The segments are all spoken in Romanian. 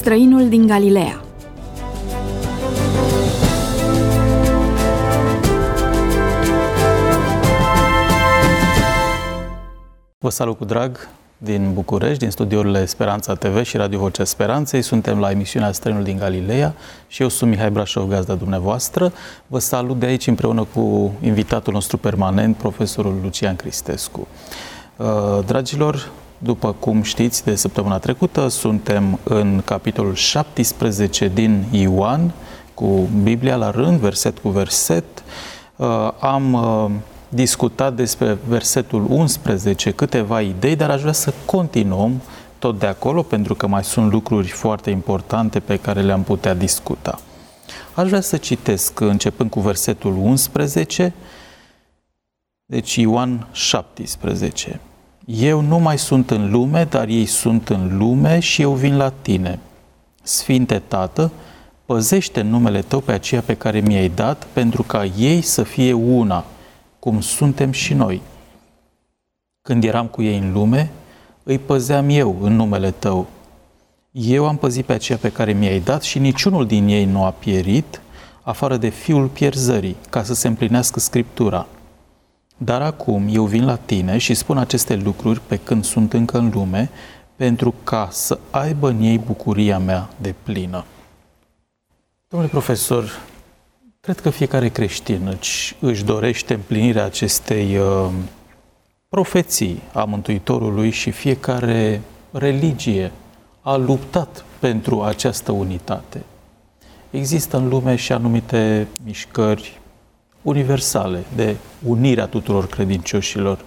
Străinul din Galileea. Vă salut cu drag din București, din studiourile Speranța TV și Radio Vocea Speranței. Suntem la emisiunea Străinul din Galileea și eu sunt Mihai Brașov, gazda dumneavoastră. Vă salut de aici împreună cu invitatul nostru permanent, profesorul Lucian Cristescu. Dragilor, după cum știți, de săptămâna trecută suntem în capitolul 17 din Ioan, cu Biblia la rând, verset cu verset. Am discutat despre versetul 11 câteva idei, dar aș vrea să continuăm tot de acolo, pentru că mai sunt lucruri foarte importante pe care le-am putea discuta. Aș vrea să citesc, începând cu versetul 11, deci Ioan 17. Eu nu mai sunt în lume, dar ei sunt în lume și eu vin la tine. Sfinte Tată, păzește numele Tău pe aceea pe care mi-ai dat, pentru ca ei să fie una, cum suntem și noi. Când eram cu ei în lume, îi păzeam eu în numele Tău. Eu am păzit pe aceea pe care mi-ai dat și niciunul din ei nu a pierit, afară de fiul pierzării, ca să se împlinească Scriptura. Dar acum eu vin la tine și spun aceste lucruri pe când sunt încă în lume, pentru ca să aibă în ei bucuria mea deplină. Domnule profesor, cred că fiecare creștin își dorește împlinirea acestei profeții a Mântuitorului și fiecare religie a luptat pentru această unitate. Există în lume și anumite mișcări universale de unirea tuturor credincioșilor.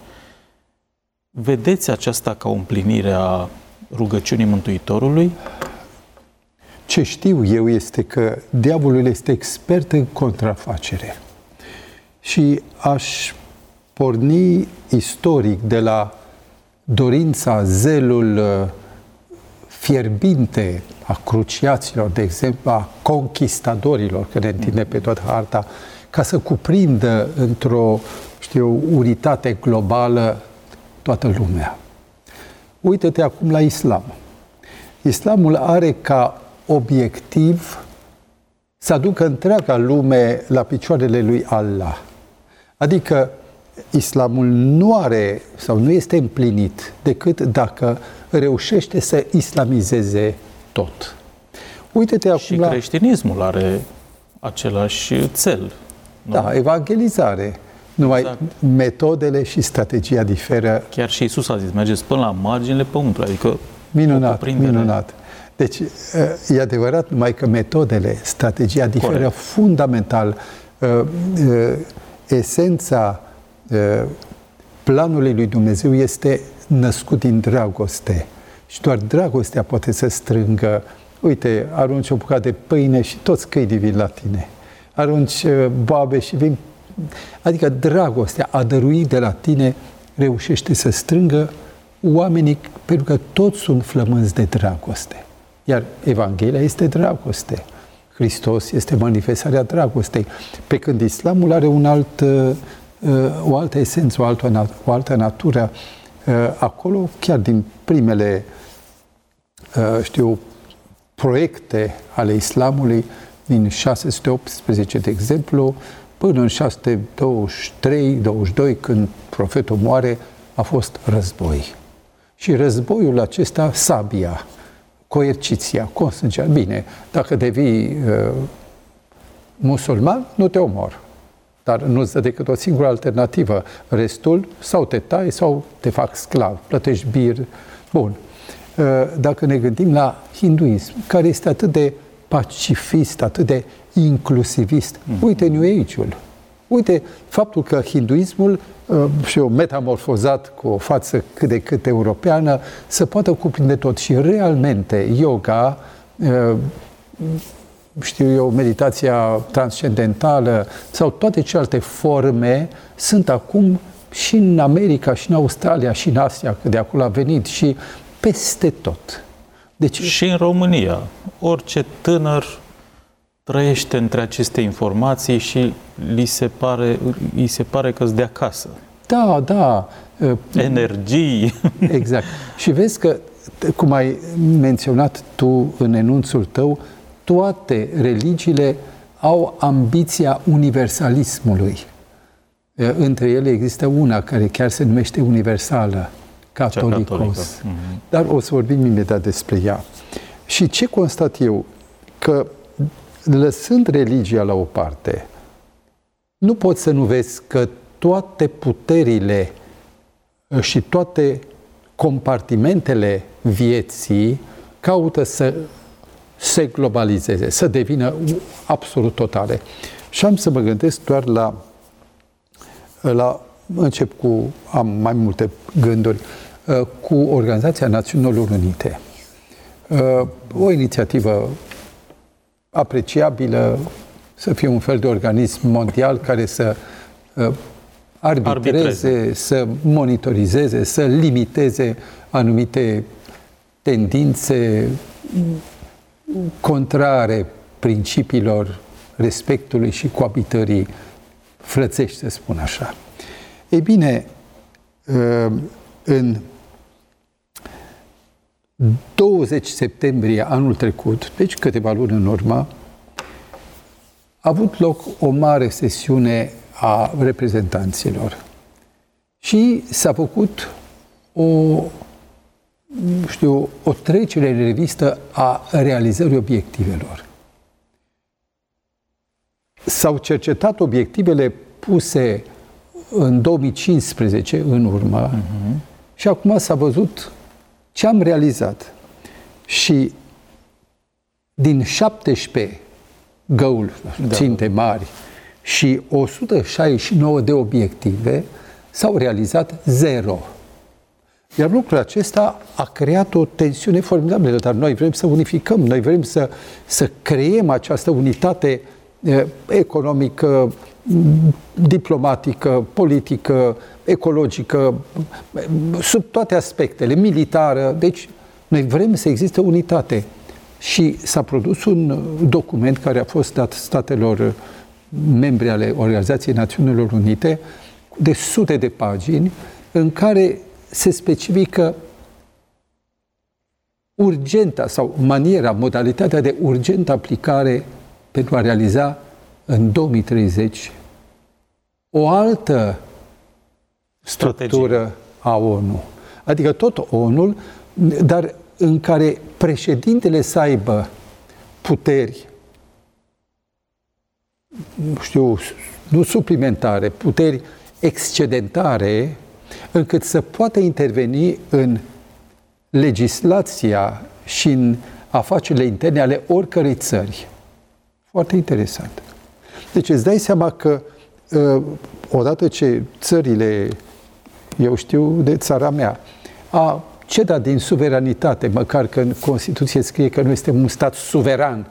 Vedeți aceasta ca o împlinire a rugăciunii Mântuitorului? Ce știu eu este că diavolul este expert în contrafacere. Și aș porni istoric de la dorința, zelul fierbinte a cruciaților, de exemplu, a conquistadorilor, că ne întinde pe toată harta, ca să cuprindă într-o, unitate globală toată lumea. Uită-te acum la islam. Islamul are ca obiectiv să aducă întreaga lume la picioarele lui Allah. Adică islamul nu are sau nu este împlinit decât dacă reușește să islamizeze tot. Uită-te acum și creștinismul are același cel. Nu? Da, evangelizare. Numai exact. Metodele și strategia diferă. Chiar și Iisus a zis, mergeți până la marginile pământului, adică minunat. Deci, e adevărat, numai că metodele, strategia diferă. Corect. Fundamental. Esența planului lui Dumnezeu este născut din dragoste. Și doar dragostea poate să strângă. Uite, arunci o bucată de pâine și toți câinii vin la tine. Arunci boabe și vin. Adică dragostea, a dărui de la tine, reușește să strângă oamenii, pentru că toți sunt flămânzi de dragoste. Iar Evanghelia este dragoste. Hristos este manifestarea dragostei. Pe când islamul are o altă esență, o altă natură. Acolo, chiar din primele, proiecte ale islamului, din 618, de exemplu, până în 623-22, când profetul moare, a fost război. Și războiul acesta, sabia, coerciția, consângerea. Bine, dacă devii musulman, nu te omor. Dar nu-ți dă decât o singură alternativă. Restul, sau te tai, sau te fac sclav, plătești bir. Bun. Dacă ne gândim la hinduism, care este atât de pacifist, atât de inclusivist. Uite New Age-ul. Uite faptul că hinduismul și-o metamorfozat cu o față cât de cât europeană să poată cuprinde tot. Și realmente yoga, meditația transcendentală sau toate celelalte forme sunt acum și în America, și în Australia, și în Asia, că de acolo a venit, și peste tot. Deci, și în România, orice tânăr trăiește între aceste informații și îi se pare că-s de acasă. Da. Energii. Exact. Și vezi că cum ai menționat tu în enunțul tău, toate religiile au ambiția universalismului. Între ele există una care chiar se numește universală, catolicos. Dar o să vorbim imediat despre ea. Și ce constat eu? Că lăsând religia la o parte, nu poți să nu vezi că toate puterile și toate compartimentele vieții caută să se globalizeze, să devină absolut totale. Și am să mă gândesc doar încep cu, am mai multe gânduri, cu Organizația Națiunilor Unite. O inițiativă apreciabilă, să fie un fel de organism mondial care să arbitreze, să monitorizeze, să limiteze anumite tendințe contrare principiilor respectului și coabitării frățești, să spun așa. Ei bine, în 20 septembrie anul trecut, deci câteva luni în urmă, a avut loc o mare sesiune a reprezentanților și s-a făcut o trecere în revistă a realizării obiectivelor. S-au cercetat obiectivele puse în 2015 în urmă și acum s-a văzut ce am realizat. Și din 17 goal, ținte mari și 169 de obiective, s-au realizat 0. Iar lucrul acesta a creat o tensiune formidabilă, dar noi vrem să unificăm, noi vrem să creăm această unitate economică, diplomatică, politică, ecologică, sub toate aspectele, militară. Deci, noi vrem să existe unitate. Și s-a produs un document care a fost dat statelor membre ale Organizației Națiunilor Unite, de sute de pagini, în care se specifică urgenta sau maniera, modalitatea de urgentă aplicare pentru a realiza în 2030 o altă structură a ONU. Adică tot ONU, dar în care președintele să aibă puteri, nu suplimentare, puteri excedentare, încât să poată interveni în legislația și în afacerile interne ale oricărei țări. Foarte interesant. Deci îți dai seama că odată ce țările, eu știu de țara mea, a cedat din suveranitate, măcar că în Constituție scrie că nu este un stat suveran,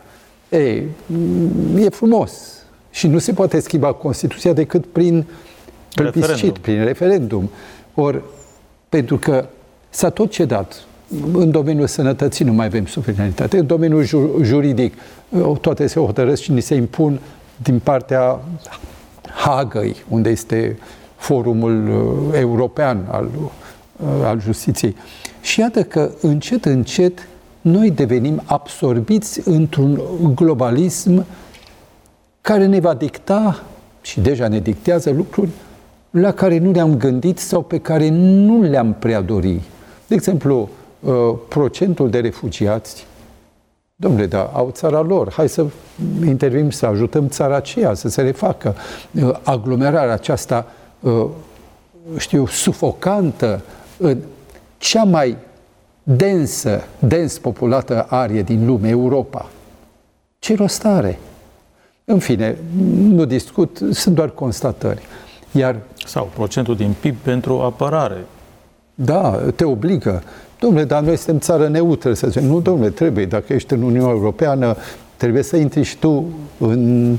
e frumos. Și nu se poate schimba Constituția decât prin plebiscit, prin referendum. Ori, pentru că s-a tot cedat. În domeniul sănătății nu mai avem suveranitate. În domeniul juridic toate se hotărăsc și ni se impun din partea Hagăi, unde este forumul european al justiției. Și iată că încet, încet noi devenim absorbiți într-un globalism care ne va dicta, și deja ne dictează, lucruri la care nu le-am gândit sau pe care nu le-am prea dori. De exemplu, procentul de refugiați, dom'le, da, au țara lor, hai să intervenim, să ajutăm țara aceea să se refacă. Aglomerarea aceasta, sufocantă, în cea mai dens populată arie din lume, Europa. Ce rost are? În fine, nu discut, sunt doar constatări. Sau procentul din PIB pentru apărare. Da, te obligă. Dom'le, dar noi suntem țară neutră, să zicem. Nu, dom'le, trebuie. Dacă ești în Uniunea Europeană, trebuie să intri și tu în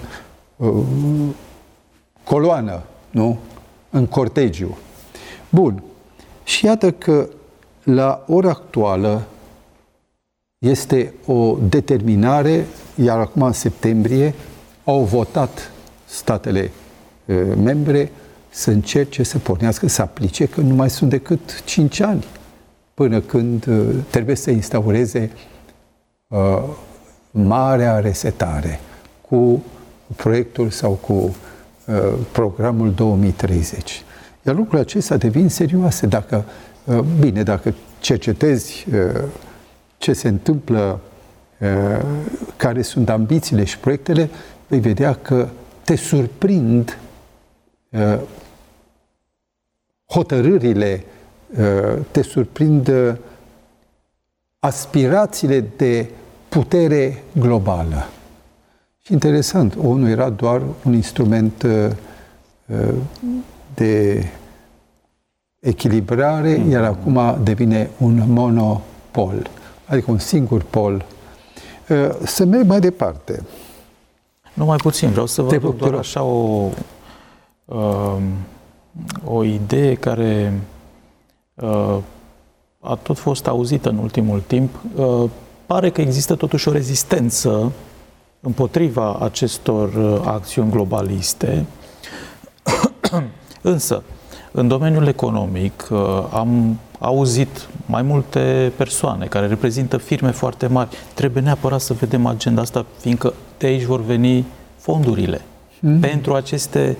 coloană, nu? În cortegiu. Bun. Și iată că la ora actuală este o determinare, iar acum în septembrie au votat statele membre să încerce să pornească, să aplice, că nu mai sunt decât 5 ani până când trebuie să instaureze marea resetare cu proiectul sau cu programul 2030. Iar lucrurile acestea devin serioase. Dacă cercetezi ce se întâmplă, care sunt ambițiile și proiectele, vei vedea că te surprind hotărârile, te surprind aspirațiile de putere globală. Și interesant, ONU era doar un instrument de echilibrare, iar acum devine un monopol, adică un singur pol. Să merg mai departe. Nu mai puțin, vreau să vă aduc doar așa o idee care a tot fost auzită în ultimul timp. Pare că există totuși o rezistență împotriva acestor acțiuni globaliste. Însă, în domeniul economic, am auzit mai multe persoane care reprezintă firme foarte mari. Trebuie neapărat să vedem agenda asta, fiindcă de aici vor veni fondurile. Pentru aceste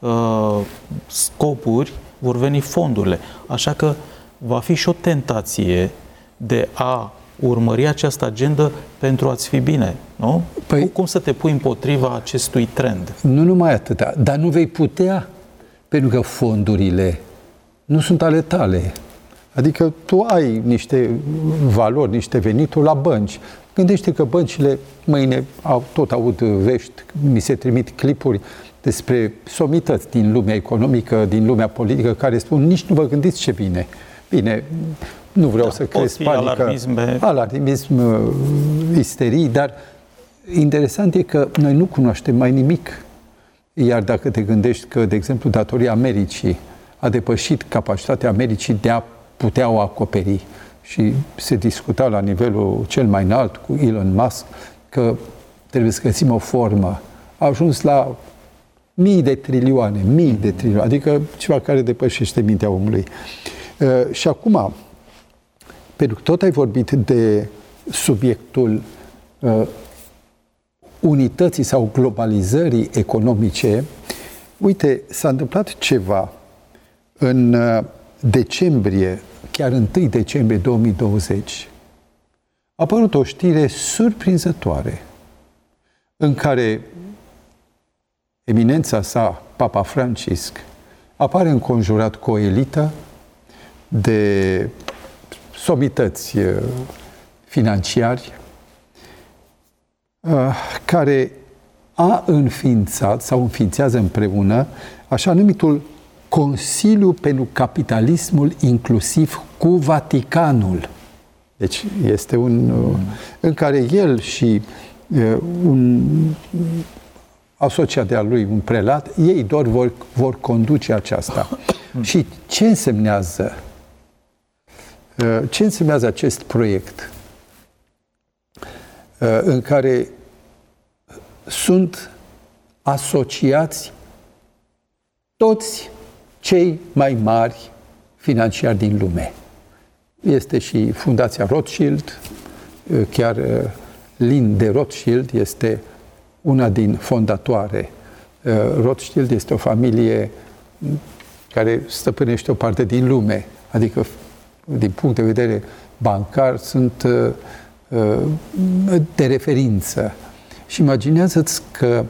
scopuri vor veni fondurile. Așa că va fi și o tentație de a urmări această agendă pentru a-ți fi bine, nu? Păi, cum să te pui împotriva acestui trend? Nu numai atâta, dar nu vei putea, pentru că fondurile nu sunt ale tale. Adică tu ai niște valori, niște venituri la bănci. Gândește că băncile mâine tot aud vești, mi se trimit clipuri despre somități din lumea economică, din lumea politică, care spun, nici nu vă gândiți ce bine. Bine, nu vreau să cresc panică, alarmism, isterii, dar interesant e că noi nu cunoaștem mai nimic. Iar dacă te gândești că, de exemplu, datoria Americii a depășit capacitatea Americii de a putea o acoperi și se discuta la nivelul cel mai înalt cu Elon Musk că trebuie să găsim o formă. A ajuns la mii de trilioane, adică ceva care depășește mintea omului. Și acum, pentru că tot ai vorbit de subiectul unității sau globalizării economice, uite, s-a întâmplat ceva în decembrie, chiar 1 decembrie 2020, a apărut o știre surprinzătoare în care eminența sa, Papa Francisc, apare înconjurat cu o elită de somități financiari care a înființat sau înființează împreună așa numitul Consiliu pentru Capitalismul Inclusiv cu Vaticanul. Deci este în care el și un asociat de-al lui, un prelat, ei doar vor conduce aceasta. Și ce însemnează? Ce însemnează acest proiect în care sunt asociați toți cei mai mari financiari din lume? Este și Fundația Rothschild, chiar Lynn de Rothschild este una din fondatoare. Rothschild este o familie care stăpânește o parte din lume, adică din punct de vedere bancar sunt de referință. Și imaginează-ți că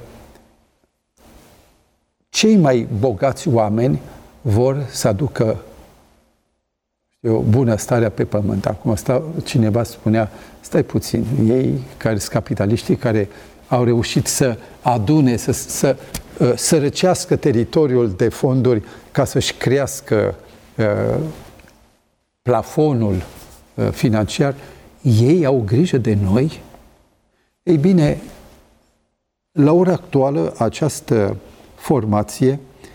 cei mai bogați oameni vor să aducă o bună stare pe pământ. Acum cineva spunea, stai puțin, ei care sunt capitaliștii, care au reușit să adune, să sărăcească teritoriul de fonduri ca să-și crească plafonul financiar, ei au grijă de noi? Ei bine, la ora actuală, această formație,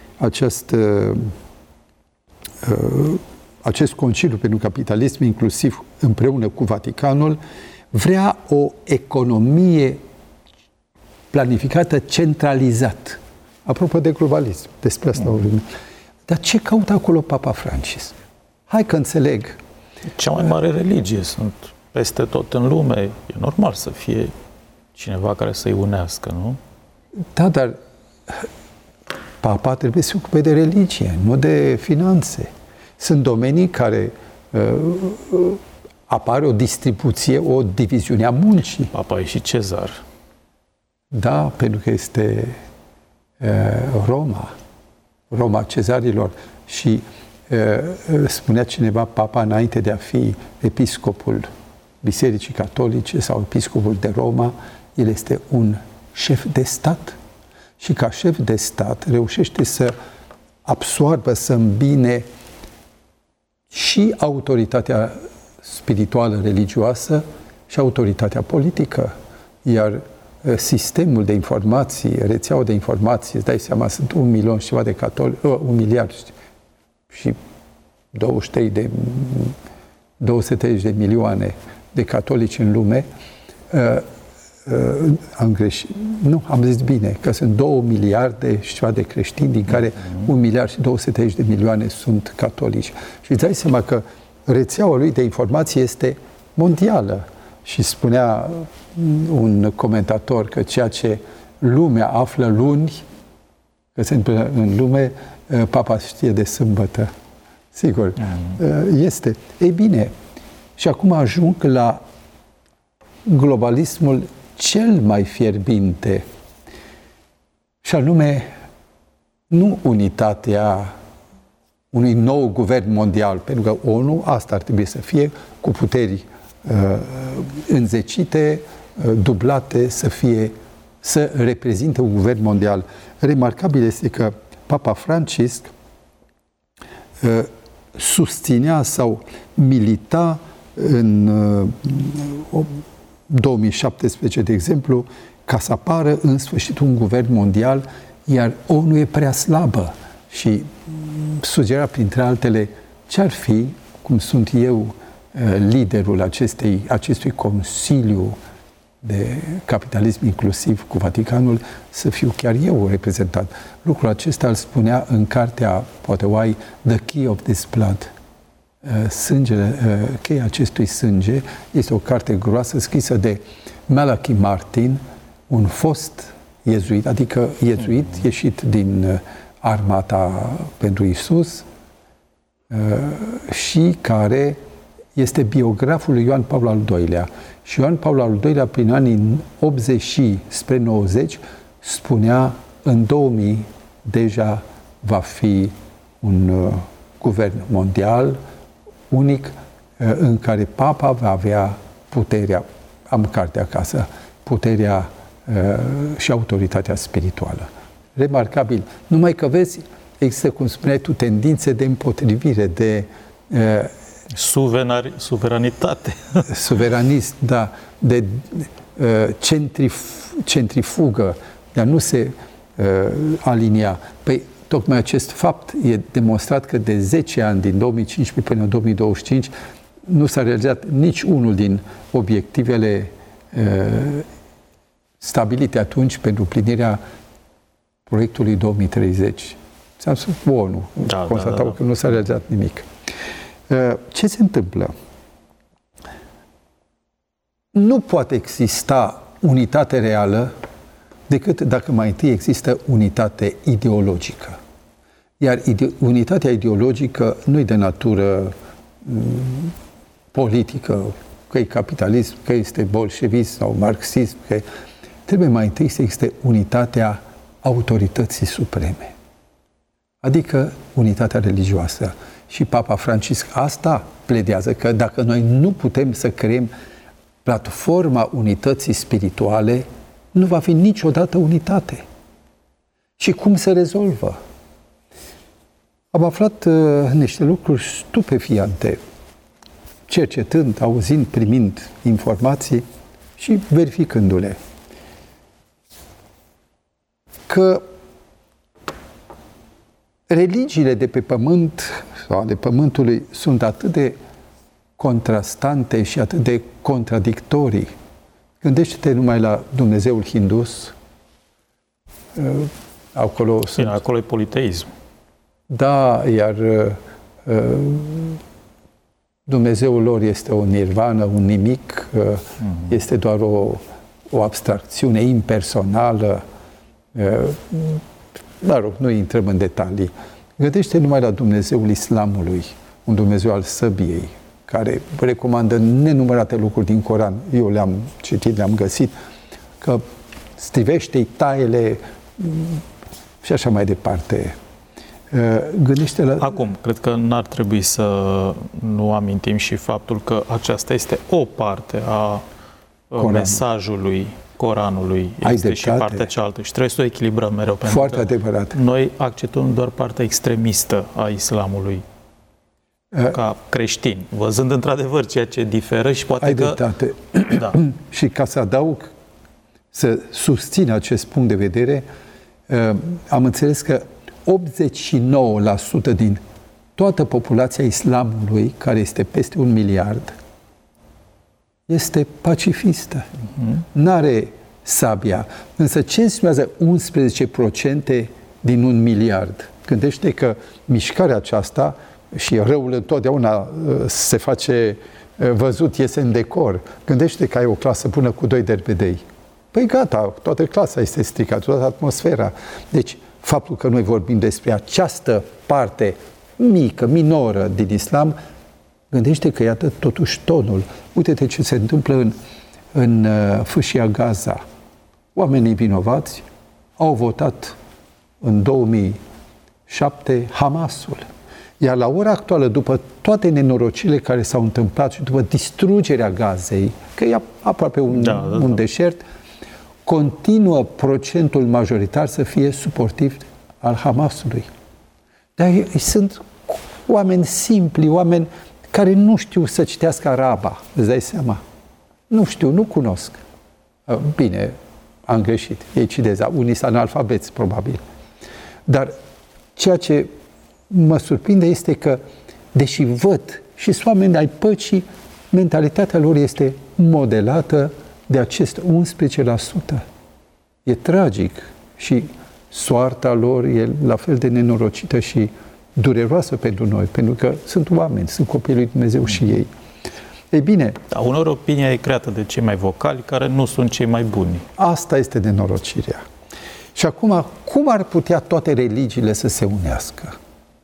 acest Consiliu pentru Capitalism Inclusiv împreună cu Vaticanul vrea o economie planificată centralizat. Apropo de globalism, despre asta vorbim. Dar ce caută acolo Papa Francisc? Hai că înțeleg. Cea mai mare religie, sunt peste tot în lume. E normal să fie cineva care să-i unească, nu? Da, dar papa trebuie să se ocupe de religie, nu de finanțe. Sunt domenii care apare o distribuție, o diviziune a muncii. Papa e și cezar. Da, pentru că este Roma cezarilor. Și spunea cineva, papa, înainte de a fi episcopul Bisericii Catolice sau episcopul de Roma, el este un șef de stat. Și ca șef de stat reușește să absoarbă, să îmbine și autoritatea spirituală, religioasă și autoritatea politică. Iar sistemul de informații, rețeaua de informații, îți dai seama, sunt 1 milion și ceva de catolici, 1 miliard și 230 de milioane de catolici în lume. Am greșit. Nu, am zis bine, că sunt 2 miliarde și ceva de creștini, din care 1 miliard și 230 de milioane sunt catolici. Și îți dai seama că rețeaua lui de informații este mondială. Și spunea un comentator că ceea ce lumea află luni, că se întâmplă în lume, papa știe de sâmbătă. Sigur, este. Ei bine, și acum ajung la globalismul cel mai fierbinte, și anume nu unitatea unui nou guvern mondial, pentru că ONU asta ar trebui să fie, cu puteri înzecite, dublate, să reprezinte un guvern mondial. Remarcabil este că Papa Francisc susținea sau milita în 2017, de exemplu, ca să apară în sfârșit un guvern mondial, iar ONU e prea slabă și sugera, printre altele, ce-ar fi, cum sunt eu, liderul acestui Consiliu de Capitalism Inclusiv cu Vaticanul, să fiu chiar eu reprezentat. Lucrul acesta îl spunea în cartea, poate o ai, The Key of this Blood. Cheia acestui sânge este o carte groasă scrisă de Malachi Martin, un fost iezuit, adică iezuit ieșit din armata pentru Isus și care este biograful lui Ioan Paul al II-lea. Și Ioan Paul al II-lea, prin anii 80 spre 90, spunea, în 2000 deja va fi un guvern mondial unic în care papa va avea puterea, am cartea acasă, puterea și autoritatea spirituală. Remarcabil. Numai că vezi, există, cum spuneai tu, tendințe de împotrivire, de suveranitate. Suveranist, da, de centrifugă, de a nu se alinia. Păi, tocmai acest fapt e demonstrat că de 10 ani, din 2015 până în 2025, nu s-a realizat nici unul din obiectivele stabilite atunci pentru împlinirea proiectului 2030. Ți-am spus ONU, constatau că nu s-a realizat nimic. Ce se întâmplă? Nu poate exista unitate reală decât dacă mai întâi există unitate ideologică. Iar unitatea ideologică nu e de natură politică, că e capitalism, că este bolșevism sau marxism, că trebuie mai întâi să existe unitatea autorității supreme. Adică unitatea religioasă. Și Papa Francisc asta pledează, că dacă noi nu putem să creăm platforma unității spirituale, nu va fi niciodată unitate. Și cum se rezolvă? Am aflat niște lucruri stupefiante, cercetând, auzind, primind informații și verificându-le. Că religiile de pe pământ sau ale pământului sunt atât de contrastante și atât de contradictorii. Gândește-te numai la Dumnezeul hindus. Acolo e politeism. Da, iar Dumnezeul lor este o nirvană, un nimic, este doar o abstracțiune impersonală. Mă rog, nu intrăm în detalii. Gândește numai la Dumnezeul Islamului, un Dumnezeu al săbiei, care recomandă nenumărate lucruri din Coran. Eu le-am citit, le-am găsit, că strivește-i, taie-le și așa mai departe. Gândește la... Acum, cred că n-ar trebui să nu amintim și faptul că aceasta este o parte a mesajului Coranului. Este și partea cealaltă și trebuie să o echilibrăm mereu. Foarte adevărat. Noi acceptăm doar partea extremistă a islamului ca creștini, văzând într-adevăr ceea ce diferă și poate dreptate. Da. Și ca să adaug, să susțin acest punct de vedere, am înțeles că 89% din toată populația islamului, care este peste 1 miliard, este pacifistă. N-are sabia. Însă ce înseamnă 11% din 1 miliard? Gândește că mișcarea aceasta, și răul întotdeauna se face văzut, iese în decor. Gândește că ai o clasă bună cu 2 derbedei. Păi gata, toată clasa este stricată, toată atmosfera. Deci, faptul că noi vorbim despre această parte mică, minoră din islam, gândește că iată totuși tonul. Uite-te ce se întâmplă în fâșia Gaza. Oamenii vinovați au votat în 2007 Hamasul. Iar la ora actuală, după toate nenorocirile care s-au întâmplat și după distrugerea Gazei, că e aproape un deșert, continuă procentul majoritar să fie suportiv al Hamasului. Dar sunt oameni simpli, oameni care nu știu să citească araba, îți dai seama? Nu știu, nu cunosc. Bine, am greșit, ei citesc, unii sunt analfabeți, probabil. Dar ceea ce mă surprinde este că, deși văd și sunt oameni ai păcii, mentalitatea lor este modelată de acest 11%. E tragic și soarta lor e la fel de nenorocită și dureroasă pentru noi, pentru că sunt oameni, sunt copiii lui Dumnezeu și ei. Ei bine... Da, uneori opinia e creată de cei mai vocali, care nu sunt cei mai buni. Asta este nenorocirea. Și acum, cum ar putea toate religiile să se unească?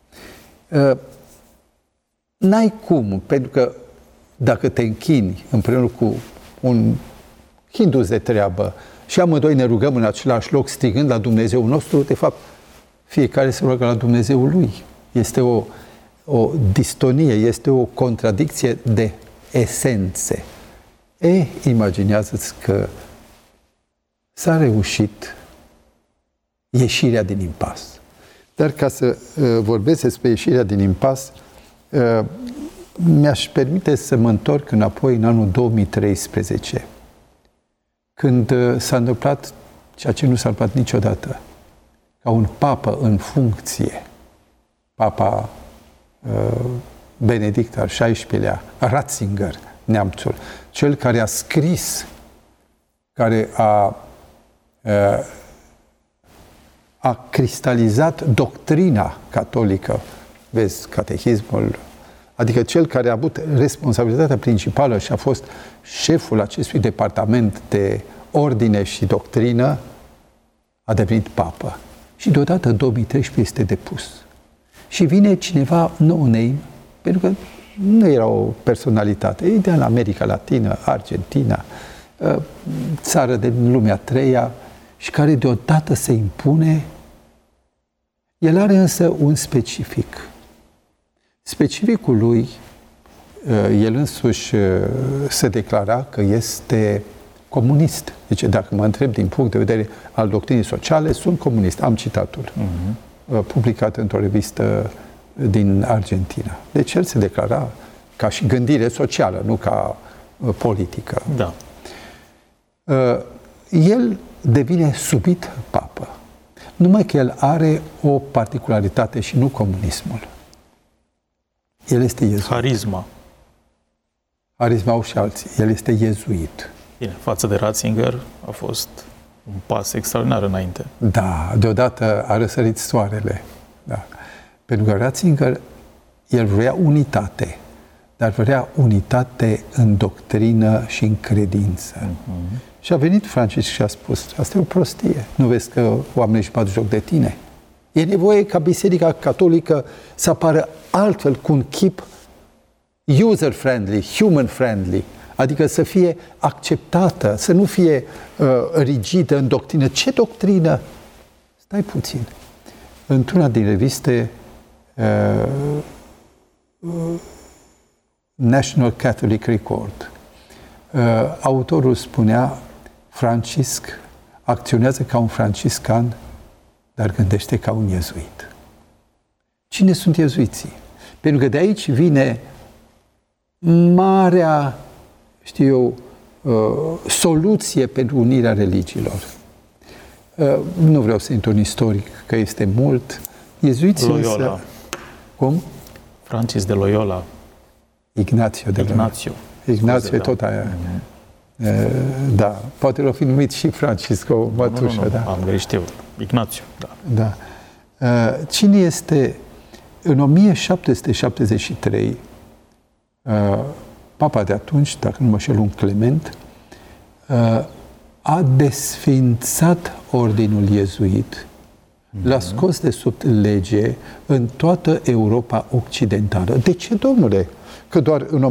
N-ai cum, pentru că dacă te închini împreună cu un hindus de treabă și amândoi ne rugăm în același loc strigând la Dumnezeu nostru, de fapt, fiecare se roagă la Dumnezeul lui. Este o distonie, este o contradicție de esențe. Imaginează-ți că s-a reușit ieșirea din impas. Dar ca să vorbesc despre ieșirea din impas, mi-aș permite să mă întorc înapoi în anul 2013, când s-a întâmplat ceea ce nu s-a întâmplat niciodată, ca un papă în funcție, Papa Benedict al XVI-lea, Ratzinger, neamțul, cel care a scris, care a cristalizat doctrina catolică, vezi, catehismul, adică cel care a avut responsabilitatea principală și a fost șeful acestui departament de ordine și doctrină, a devenit papă. Și deodată în 2013 este depus. Și vine cineva no-name, pentru că nu era o personalitate, e din America Latină, Argentina, țară din lumea a treia, și care deodată se impune. El are însă un specific. Specificul lui, el însuși se declara că este comunist. Deci, dacă mă întreb din punct de vedere al doctrinii sociale, sunt comunist. Am citatul, publicat într-o revistă din Argentina. Deci el se declara ca și gândire socială, nu ca politică. Da. El devine subit papă. Numai că el are o particularitate și nu comunismul. El este iezuit. Harisma. Harisma au și alții. El este iezuit. Bine, față de Ratzinger a fost un pas extraordinar înainte. Da, deodată a răsărit soarele. Da. Pentru că Ratzinger, el vrea unitate. dar vrea unitate în doctrină și în credință. Și a venit Francisc și a spus, asta e o prostie. Nu vezi că oamenii își bat joc de tine? E nevoie ca Biserica Catolică să apară altfel, cu un chip user-friendly, human-friendly, adică să fie acceptată, să nu fie rigidă în doctrină. Ce doctrină? Stai puțin. Într-una din reviste National Catholic Record, autorul spunea, Francisc acționează ca un franciscan, dar gândește ca un iezuit. Cine sunt iezuiții? Pentru că de aici vine marea, soluție pentru unirea religiilor. Nu vreau să intru în istoric, că este mult. Iezuiții Loyola. Cum? Francis de Loyola. Ignațiu de Loyola. Ignațiu e tot aia. Da, poate l-a fi numit și Francisco Mătușă. Nu, da. am greșit eu. Ignațiu, da. Da. Cine este? În 1773, papa de atunci, dacă nu mă șel, un Clement, a desfințat ordinul iezuit, l-a scos de sub lege în toată Europa Occidentală. De ce, domnule? Că doar în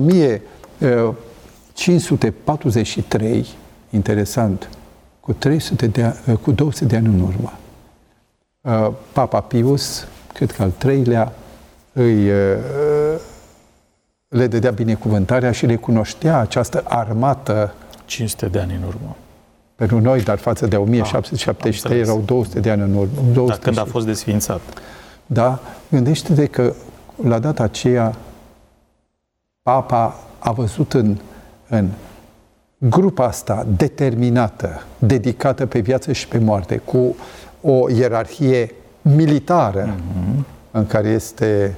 1543, interesant, cu 200 de ani în urmă, Papa Pius, cred că al treilea, le dădea binecuvântarea și recunoștea această armată 500 de ani în urmă. pentru noi, dar față de 1773 erau 200 de ani în urmă. Dar când a fost desființat. Da, gândește-te că la data aceea Papa a văzut în grupa asta determinată, dedicată pe viață și pe moarte, cu o ierarhie militară, în care este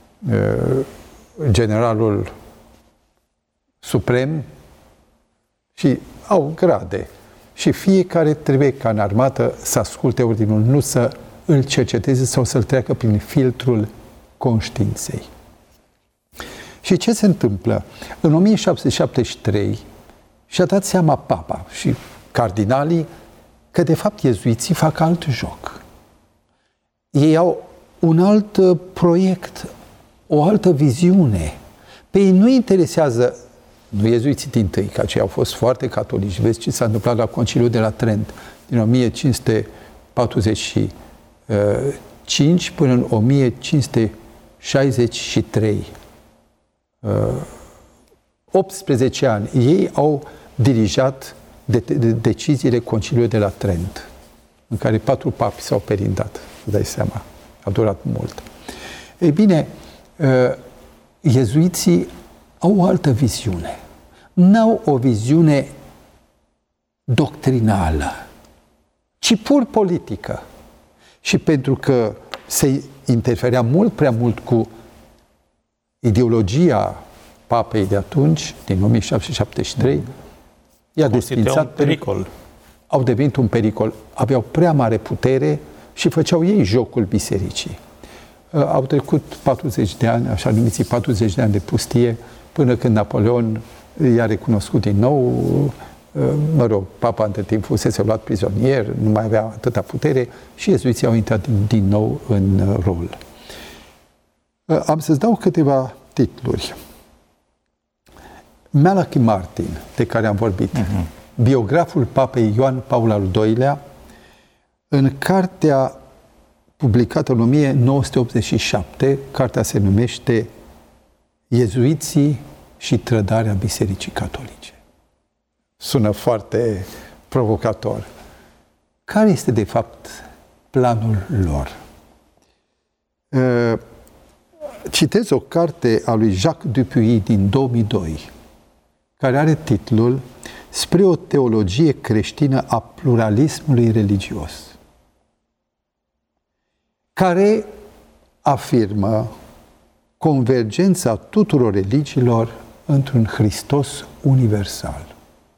generalul suprem și au grade. Și fiecare trebuie ca în armată să asculte ordinul, nu să îl cerceteze sau să-l treacă prin filtrul conștiinței. Și ce se întâmplă? În 1773 și-a dat seama papa și cardinalii că de fapt iezuiții fac alt joc. Ei au un alt proiect, o altă viziune. Pe ei nu interesează, nu iezuiții dintâi, că aceia au fost foarte catolici. Vezi ce s-a întâmplat la Conciliul de la Trent din 1545 până în 1563. 18 ani. Ei au dirijat deciziile Conciliului de la Trent, în care 4 papi s-au perindat. Îți dai seama. A durat mult. Ei bine, iezuiții au o altă viziune. N-au o viziune doctrinală, ci pur politică. Și pentru că se interferea mult prea mult cu ideologia papei de atunci, din 1773, i-a desfințat un pericol. Au devenit un pericol. Aveau prea mare putere și făceau ei jocul bisericii. Au trecut 40 de ani, așa numiții 40 de ani de pustie, până când Napoleon i-a recunoscut din nou. Mă rog, papa între timp fusese luat prizonier, nu mai avea atâta putere și iezuiții au intrat din nou în rol. Am să-ți dau câteva titluri. Malachi Martin, de care am vorbit, biograful papei Ioan Paul al II-lea, în cartea publicată în 1987, cartea se numește Iezuiții și trădarea Bisericii Catolice. Sună foarte provocator. Care este, de fapt, planul lor? Citez o carte a lui Jacques Dupuy din 2002, care are titlul Spre o teologie creștină a pluralismului religios, care afirmă convergența tuturor religiilor într-un Hristos universal.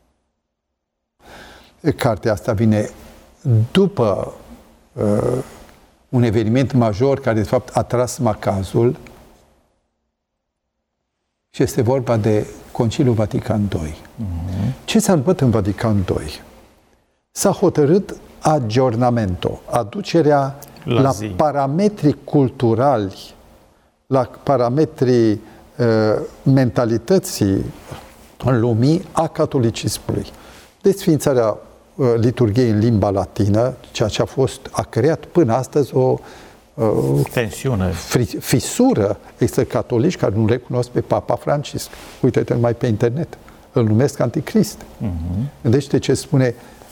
Cartea asta vine după un eveniment major care, de fapt, a tras macazul, Și este vorba de Conciliul Vatican II. Ce s-a întâmplat în Vatican II? S-a hotărât aggiornamento, aducerea la parametrii culturali, la parametrii mentalității în lumii a catolicismului. Desființarea liturgiei în limba latină, ceea ce a creat până astăzi o tensiune, fisură. Există catolici care nu recunosc pe Papa Francisc. Uite-te numai pe internet. Îl numesc anticrist. Gândește ce spune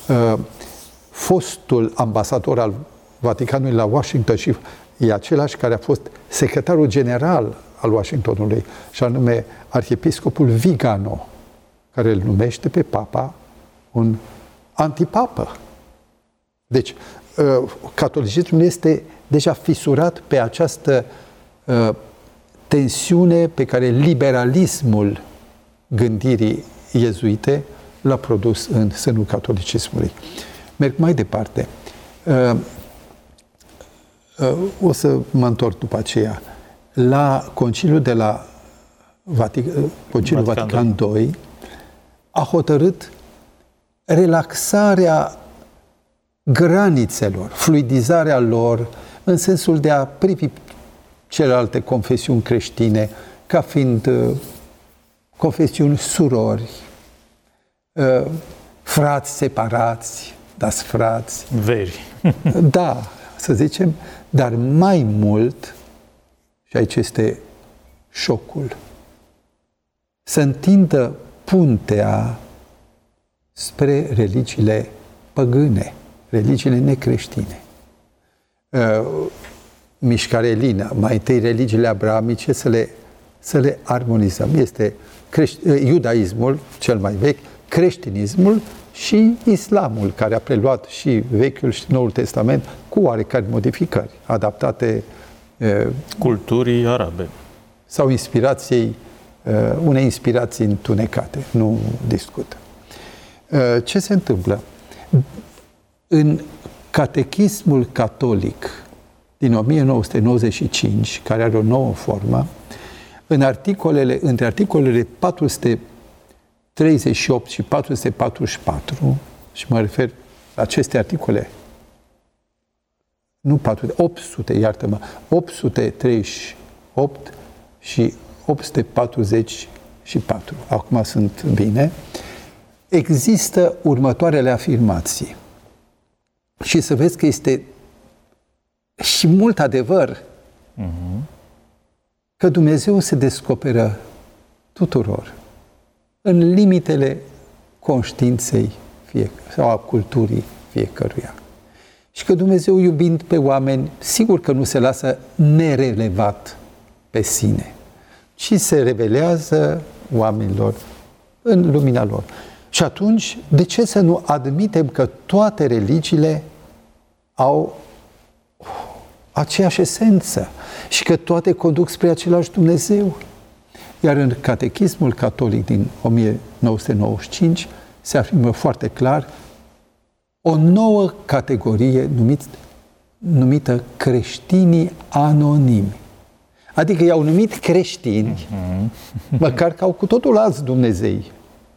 fostul ambasador al Vaticanului la Washington și e același care a fost secretarul general al Washingtonului, și anume arhiepiscopul Vigano, care îl numește pe Papa un antipapă. Deci, catolicismul este deja fisurat pe această tensiune pe care liberalismul gândirii iezuite l-a produs în sânul catolicismului. Merg mai departe. O să mă întorc după aceea. La Conciliul de la Conciliul Vatican II a hotărât relaxarea granițelor, fluidizarea lor, în sensul de a privi celelalte confesiuni creștine ca fiind confesiuni surori, frați separați, dați frați. Veri. Da, să zicem, dar mai mult, și aici este șocul, să întindă puntea spre religiile păgâne, religiile necreștine. Mișcarea elină, mai întâi religiile abrahamice să le armonizăm. Este iudaismul cel mai vechi, creștinismul și islamul, care a preluat și Vechiul și Noul Testament cu oarecare modificări, adaptate culturii arabe. Sau unei inspirații întunecate. Nu discut. Ce se întâmplă? În Catechismul catolic din 1995, care are o nouă formă, între articolele 438 și 444, și mă refer la aceste articole, 838 și 844, acum sunt bine, există următoarele afirmații. Și să vezi că este și mult adevăr că Dumnezeu se descoperă tuturor în limitele conștiinței sau a culturii fiecăruia. Și că Dumnezeu, iubind pe oameni, sigur că nu se lasă nerelevat pe sine, ci se revelează oamenilor în lumina lor. Și atunci, de ce să nu admitem că toate religiile au aceeași esență și că toate conduc spre același Dumnezeu? Iar în Catechismul catolic din 1995 se afirmă foarte clar o nouă categorie numită creștinii anonimi. Adică i-au numit creștini, măcar că au cu totul alți Dumnezei.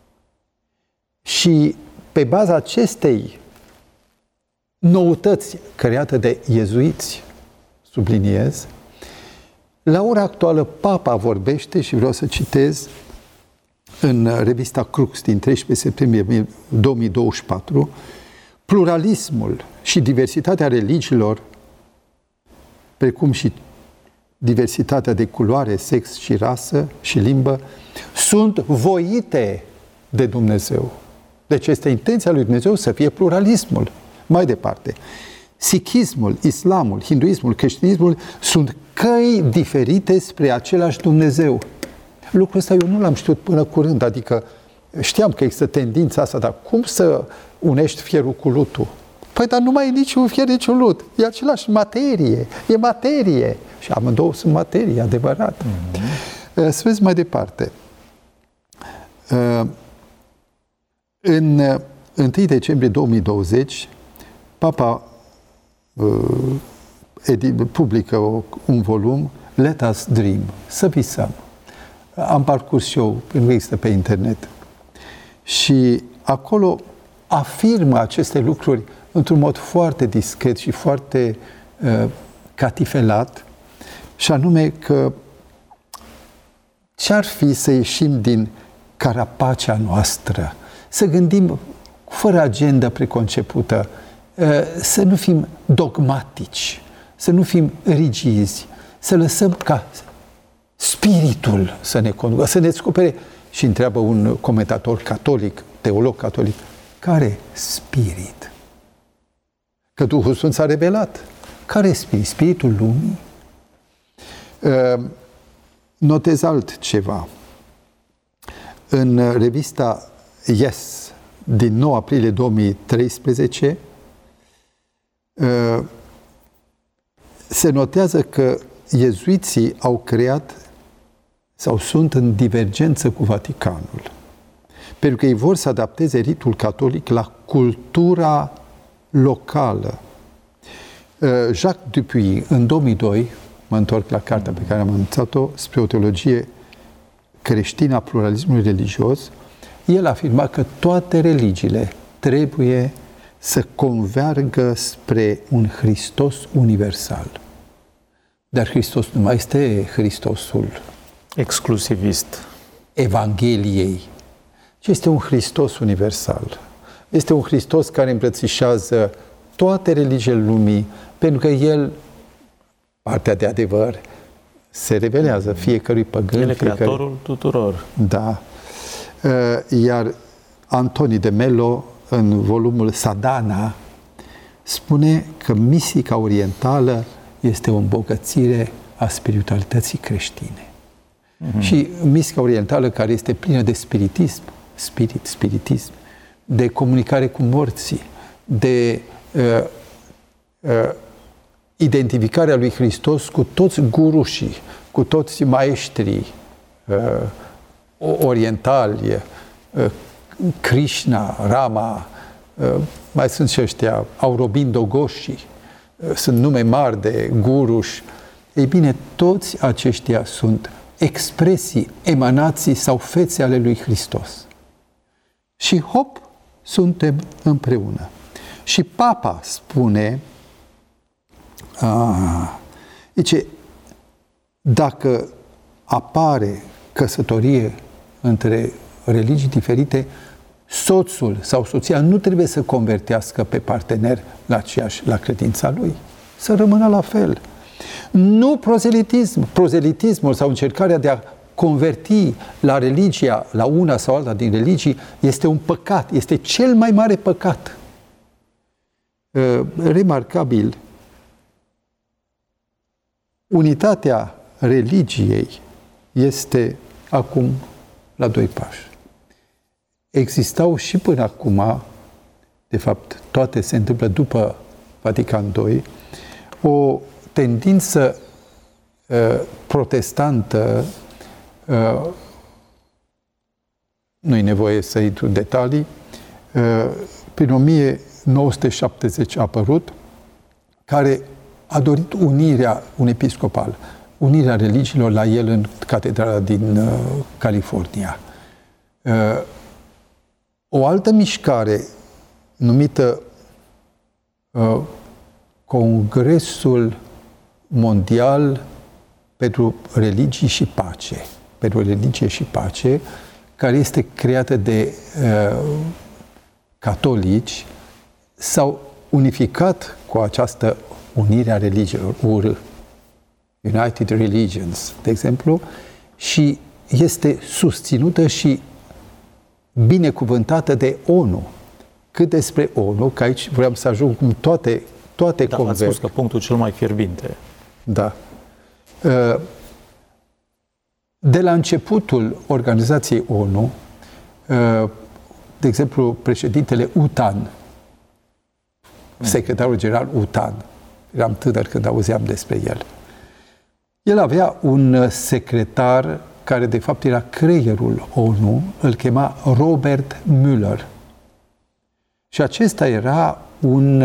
Și pe baza acestei noutăți create de iezuiți, subliniez, la ora actuală Papa vorbește, și vreau să citez în revista Crux din 13 septembrie 2024, pluralismul și diversitatea religiilor, precum și diversitatea de culoare, sex și rasă și limbă, sunt voite de Dumnezeu. Deci este intenția lui Dumnezeu să fie pluralismul. Mai departe, sikhismul, islamul, hinduismul, creștinismul sunt căi diferite spre același Dumnezeu. Lucrul ăsta eu nu l-am știut până curând, adică știam că există tendința asta, dar cum să unești fierul cu lutul? Păi, dar nu mai e niciun fier, niciun lut. E același materie. E materie. Și amândouă sunt materie, adevărat. Să vezi mai departe. În 1 decembrie 2020, Papa publică un volum, Let Us Dream, să visăm. am parcurs și eu, pentru că există pe internet. Și acolo afirmă aceste lucruri într-un mod foarte discret și foarte catifelat, și anume că ce-ar fi să ieșim din carapacea noastră, să gândim fără agenda preconcepută, să nu fim dogmatici, să nu fim rigizi, să lăsăm ca spiritul să ne conducă, să ne descopere. Și întreabă un comentator catolic, teolog catolic, care spirit? Că Duhul Sfânt s-a revelat. Care spirit? Spiritul lumii? Notez altceva. În revista Yes, din 9 aprilie 2013, se notează că iezuiții au creat sau sunt în divergență cu Vaticanul, pentru că ei vor să adapteze ritul catolic la cultura locală. Jacques Dupuy, în 2002, mă întorc la cartea pe care am anunțat-o, spre o teologie creștină a pluralismului religios, el afirma că toate religiile trebuie să convergă spre un Hristos universal. Dar Hristos nu mai este Hristosul exclusivist Evangheliei, ci este un Hristos universal. Este un Hristos care îmbrățișează toate religiile lumii, pentru că El, partea de adevăr, se revelează fiecărui păgân. El e creatorul tuturor. Da. Iar Antoni de Melo, în volumul Sadhana, spune că mistica orientală este o îmbogățire a spiritualității creștine. Și mistica orientală, care este plină de spiritism, spiritism, de comunicare cu morții, de identificarea lui Hristos cu toți gurușii, cu toți maestrii orientali, Krishna, Rama, mai sunt și ăștia, Aurobindo Ghoshi, sunt nume mari de guruși. Ei bine, toți aceștia sunt expresii, emanații sau fețe ale lui Hristos. Și hop, suntem împreună. Și Papa spune, zice, dacă apare căsătorie între religii diferite, soțul sau soția nu trebuie să convertească pe partener la credința lui. Să rămână la fel. Nu prozelitismul sau încercarea de a converti la religia, la una sau alta din religii, este un păcat, este cel mai mare păcat. Remarcabil, unitatea religiei este acum la doi pași. Existau și până acum, de fapt, toate se întâmplă după Vatican II, o tendință protestantă, nu-i nevoie să intru în detalii, prin 1970 a apărut, care a dorit unirea, un episcopal, unirea religiilor la el în catedrala din California. O altă mișcare numită Congresul Mondial pentru Religii și Pace, pentru religie și pace, care este creată de catolici, s-au unificat cu această unire a religiilor, UR, United Religions, de exemplu, și este susținută și binecuvântată de ONU. Cât despre ONU, că aici vreau să ajung cu toate ați spus că punctul cel mai fierbinte. Da. De la începutul organizației ONU, de exemplu, președintele UTAN, secretarul general UTAN, eram tânăr când auzeam despre el. El avea un secretar care de fapt era creierul ONU, îl chema Robert Müller. Și acesta era un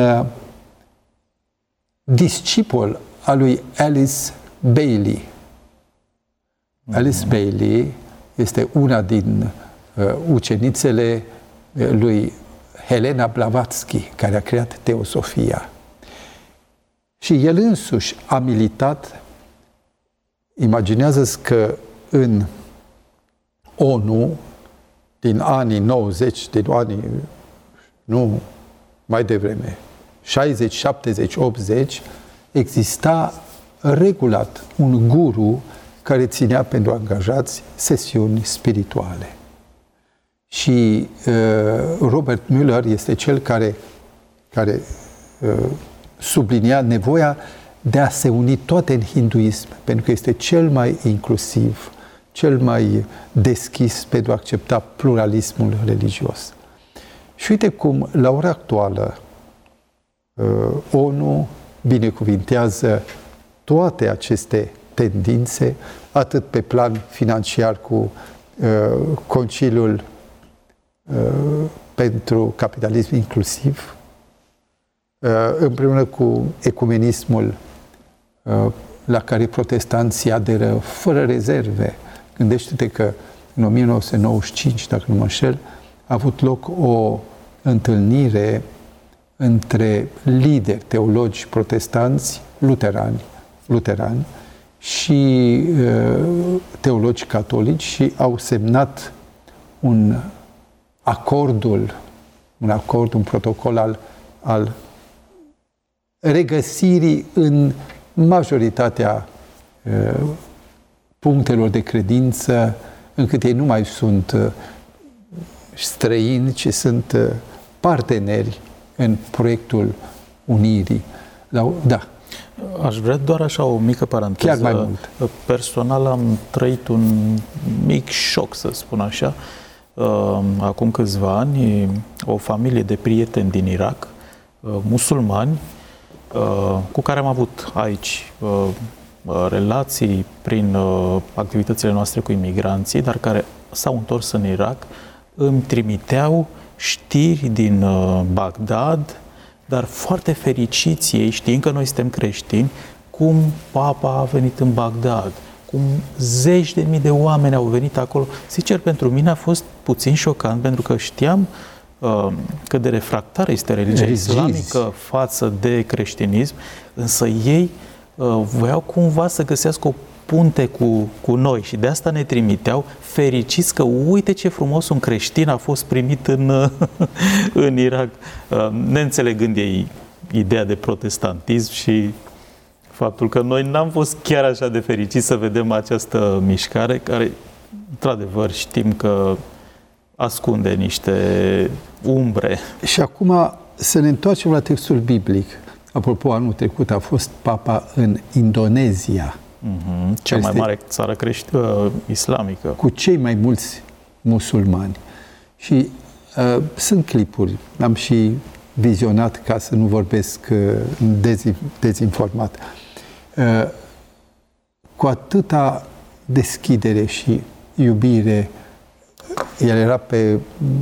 discipol al lui Alice Bailey. Alice Bailey este una din ucenițele lui Helena Blavatsky, care a creat teosofia. Și el însuși a militat. Imaginează-ți că în ONU, din anii 90, din anii, nu mai devreme, 60, 70, 80, exista regulat un guru care ținea pentru angajați sesiuni spirituale. Și Robert Mueller este cel care sublinia nevoia de a se uni toate în hinduism, pentru că este cel mai inclusiv, cel mai deschis pentru a accepta pluralismul religios. Și uite cum, la ora actuală, ONU binecuvintează toate aceste tendințe, atât pe plan financiar cu Conciliul pentru Capitalism Inclusiv, împreună cu ecumenismul la care protestanții aderă fără rezerve. Gândește-te că în 1995, dacă nu mă înșel, a avut loc o întâlnire între lideri teologi protestanți, luterani și teologi catolici și au semnat un protocol al regăsirii în majoritatea punctelor de credință, încât ei nu mai sunt străini, ci sunt parteneri în proiectul unirii. Da. Aș vrea doar așa o mică paranteză. Chiar mai mult. Personal am trăit un mic șoc, să spun așa. Acum câțiva ani, o familie de prieteni din Irak, musulmani, cu care am avut aici relații prin activitățile noastre cu imigranții, dar care s-au întors în Irak, îmi trimiteau știri din Bagdad, dar foarte fericiți ei, știind că noi suntem creștini, cum Papa a venit în Bagdad, cum zeci de mii de oameni au venit acolo. Sincer, pentru mine a fost puțin șocant, pentru că știam cât de refractară este religia islamică față de creștinism, însă ei voiau cumva să găsească o punte cu noi și de asta ne trimiteau fericiți că uite ce frumos un creștin a fost primit în Irak, neînțelegând ei ideea de protestantism și faptul că noi n-am fost chiar așa de fericiți să vedem această mișcare care, într-adevăr, știm că ascunde niște umbre. Și acum să ne întoarcem la textul biblic. Apropo, anul trecut a fost Papa în Indonezia. Cea mai mare țară islamică. Cu cei mai mulți musulmani. Și sunt clipuri. Am și vizionat ca să nu vorbesc dezinformat. Cu atâta deschidere și iubire, el era pe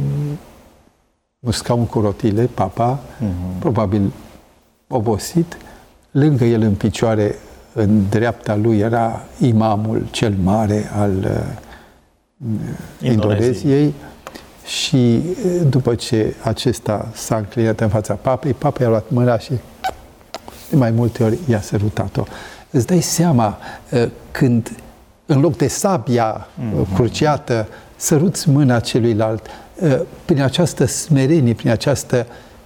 un scaun cu rotile, Papa, probabil obosit. Lângă el în picioare, în dreapta lui, era imamul cel mare al Indoneziei. Și după ce acesta s-a înclinat în fața Papei, Papa i-a luat mâna și de mai multe ori i-a sărutat-o. Îți dai seama când în loc de sabia cruciată săruți mâna celuilalt, prin această smerenie, prin această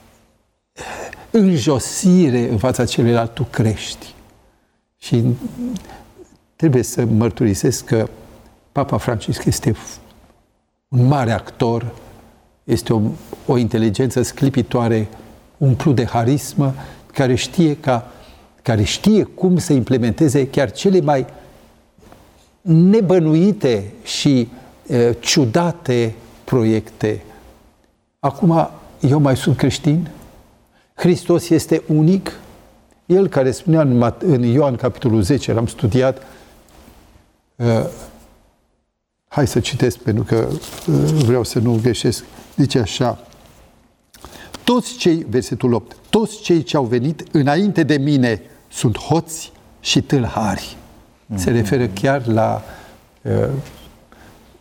înjosire în fața celuilalt, tu crești. Și trebuie să mărturisesc că Papa Francisc este un mare actor, este o inteligență sclipitoare, umplut de harismă, care știe cum să implementeze chiar cele mai nebănuite și ciudate proiecte. Acum, eu mai sunt creștin? Hristos este unic? El care spunea în Ioan capitolul 10, l-am studiat, hai să citesc pentru că vreau să nu greșesc, zice așa: versetul 8, toți cei ce au venit înainte de mine sunt hoți și tâlhari. Se referă chiar la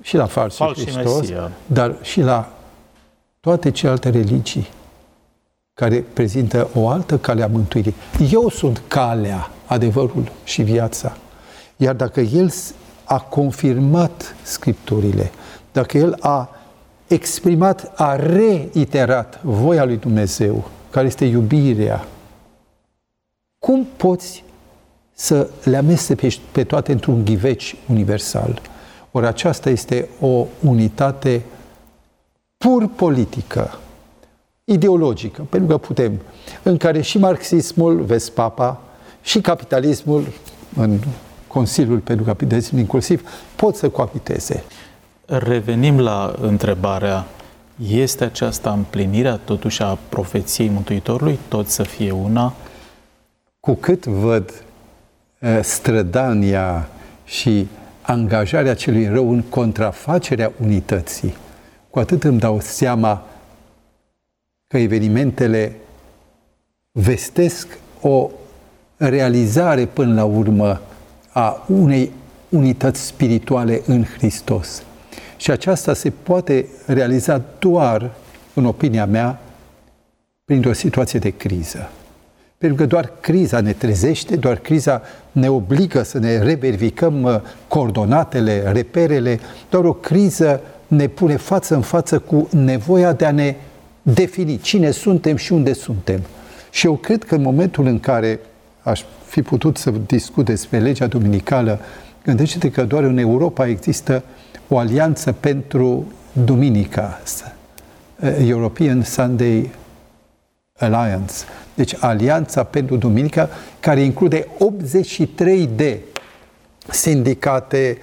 și la falsul Hristos, dar și la toate celelalte religii care prezintă o altă cale a mântuirii. Eu sunt calea, adevărul și viața. Iar dacă El a confirmat Scripturile, dacă El a exprimat, a reiterat voia lui Dumnezeu, care este iubirea, cum poți să le amesteci pe toate într-un ghiveci universal? Ori aceasta este o unitate pur politică, ideologică, pentru că putem, în care și marxismul, vezi Papa, și capitalismul, în Consiliul pentru Capitalism inclusiv, pot să coabiteze. Revenim la întrebarea, este aceasta împlinirea totuși a profeției Mântuitorului, tot să fie una? Cu cât văd strădania și angajarea celui rău în contrafacerea unității, cu atât îmi dau seama că evenimentele vestesc o realizare până la urmă a unei unități spirituale în Hristos. Și aceasta se poate realiza doar, în opinia mea, printr-o situație de criză. Pentru că doar criza ne trezește, doar criza ne obligă să ne reverificăm coordonatele, reperele, doar o criză ne pune față în față cu nevoia de a ne defini cine suntem și unde suntem. Și eu cred că în momentul în care aș fi putut să discut despre legea duminicală, gândește-te că doar în Europa există o alianță pentru Duminica, European Sunday Alliance. Deci Alianța pentru Duminica, care include 83 de sindicate,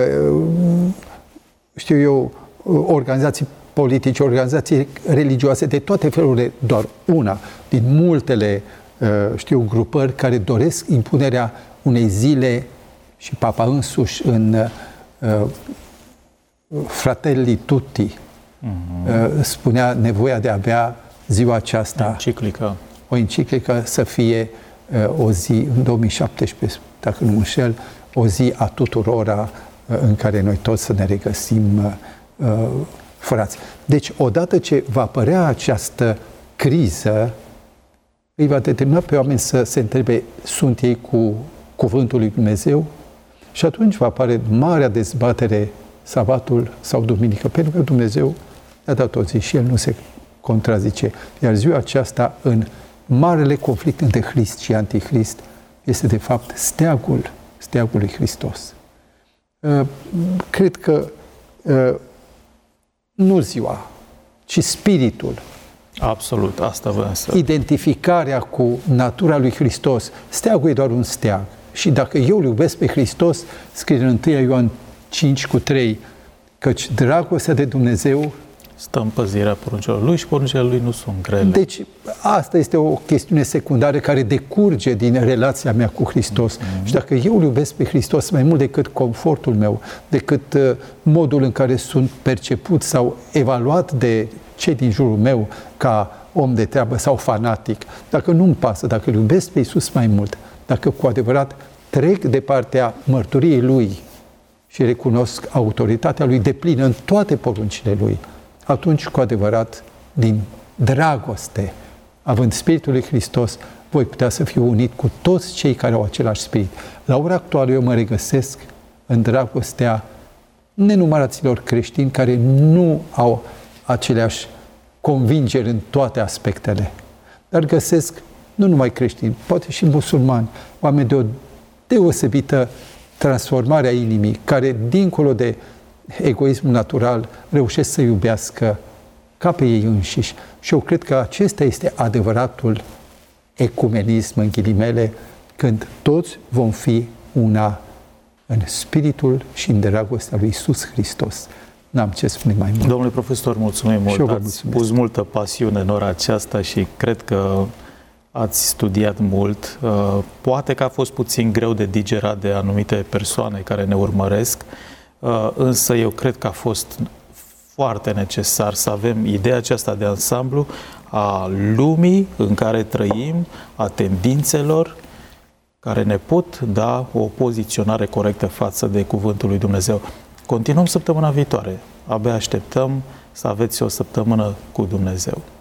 știu eu, organizații politice, organizații religioase, de toate felurile, doar una din multele, grupări care doresc impunerea unei zile, și Papa însuși în Fratelli Tutti spunea nevoia de a avea ziua aceasta, o enciclică să fie o zi, în 2017, dacă nu mă înșel, o zi a tuturora în care noi toți să ne regăsim frați. Deci, odată ce va apărea această criză, îi va determina pe oameni să se întrebe, sunt ei cu cuvântul lui Dumnezeu? Și atunci va apare marea dezbatere, sabatul sau duminică, pentru că Dumnezeu a dat o zi și El nu se contrazice. Iar ziua aceasta, în marele conflict între Hrist și Antichrist, este de fapt steagul lui Hristos. Cred că nu ziua, ci spiritul. Absolut, asta vreau să... Identificarea cu natura lui Hristos. Steagul e doar un steag. Și dacă eu îl iubesc pe Hristos, scrie în 1 Ioan 5:3, căci dragostea de Dumnezeu stă în păzirea poruncilor lui și poruncile lui nu sunt grele. Deci asta este o chestiune secundară care decurge din relația mea cu Hristos. Și dacă eu îl iubesc pe Hristos mai mult decât confortul meu, decât modul în care sunt perceput sau evaluat de cei din jurul meu ca om de treabă sau fanatic, dacă nu-mi pasă, dacă îl iubesc pe Iisus mai mult, dacă cu adevărat trec de partea mărturiei Lui și recunosc autoritatea Lui deplină în toate poruncile Lui, atunci, cu adevărat, din dragoste, având Spiritul lui Hristos, voi putea să fiu unit cu toți cei care au același spirit. La ora actuală eu mă regăsesc în dragostea nenumăraților creștini care nu au aceleași convingeri în toate aspectele. Dar găsesc nu numai creștini, poate și musulmani, oameni de o deosebită transformare a inimii, care, dincolo de egoismul natural, reușesc să iubească ca pe ei înșiși. Și eu cred că acesta este adevăratul ecumenism, în ghilimele, când toți vom fi una în spiritul și în dragostea lui Iisus Hristos. N-am ce spune mai mult. Domnule profesor, mulțumim mult. Ați pus multă pasiune în ora aceasta și cred că ați studiat mult. Poate că a fost puțin greu de digerat de anumite persoane care ne urmăresc, însă eu cred că a fost foarte necesar să avem ideea aceasta de ansamblu a lumii în care trăim, a tendințelor care ne pot da o poziționare corectă față de Cuvântul lui Dumnezeu. Continuăm săptămâna viitoare. Abia așteptăm să aveți o săptămână cu Dumnezeu.